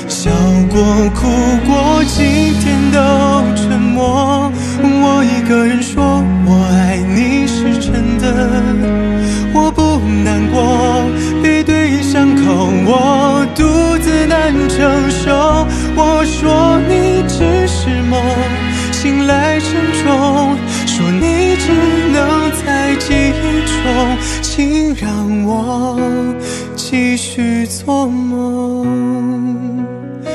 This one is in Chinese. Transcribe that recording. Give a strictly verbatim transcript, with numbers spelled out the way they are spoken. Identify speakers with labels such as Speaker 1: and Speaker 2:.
Speaker 1: 笑过哭过，今天都沉默。我一个人说我爱你是真的，我不难过，背对伤口我独自难承受。我说你只是梦，醒来沉重，说你只能在记忆中，请让我继续做梦。